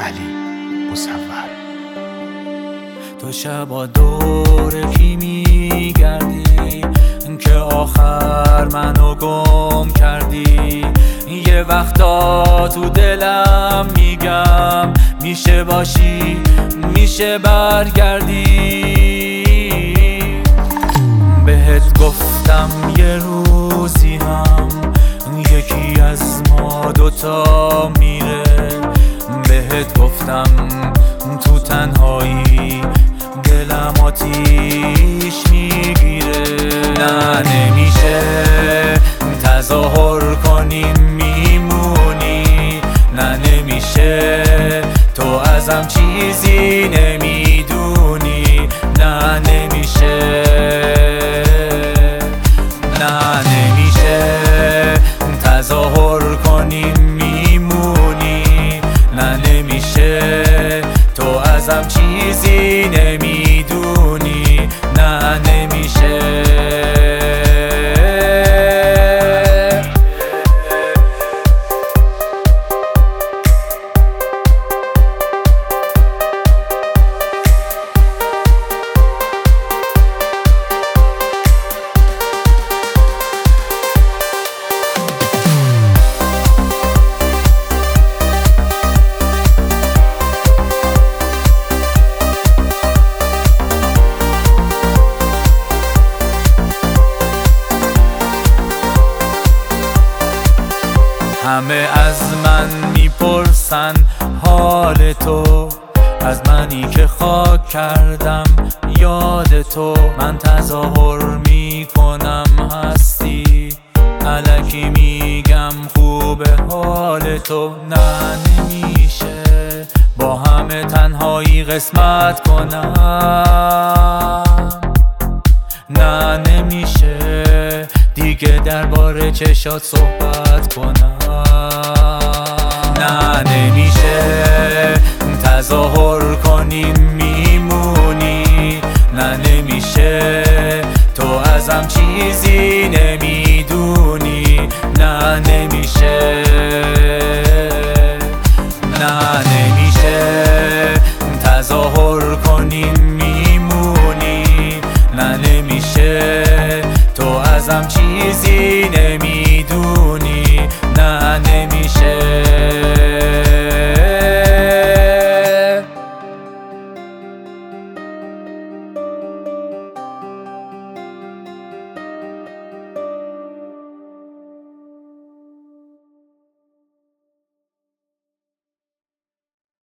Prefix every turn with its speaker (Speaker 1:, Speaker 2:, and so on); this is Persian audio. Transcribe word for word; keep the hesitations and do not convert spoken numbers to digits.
Speaker 1: علی مصور.
Speaker 2: تو شبا دور کی میگردی که آخر منو گم کردی؟ یه وقتا تو دلم میگم میشه باشی میشه برگردی. بهت گفتم یه روزی هم یکی از ما دوتا میره، بهت گفتم تو تنهایی دلم آتیش میگیره. نه نمیشه تظاهر کنیم میمونی، نه نمیشه تو ازم چیزی نمیدونی، نه نمیشه نه نمیشه تظاهر کنیم میمونی، نه نمیشه تو ازم چیزی نمیدونی، نه نمیشه. همه از من میپرسن حال تو، از منی که خاک کردم یاد تو. من تظاهر میکنم هستی، الکی میگم خوبه حال تو. نه نمیشه با همه تنهایی قسمت کنم، نه نمیشه دیگه درباره چشات صحبت کنم، نه نمیشه تظاهر کنیم میمونی، نه نمیشه تو ازم چیزی نمی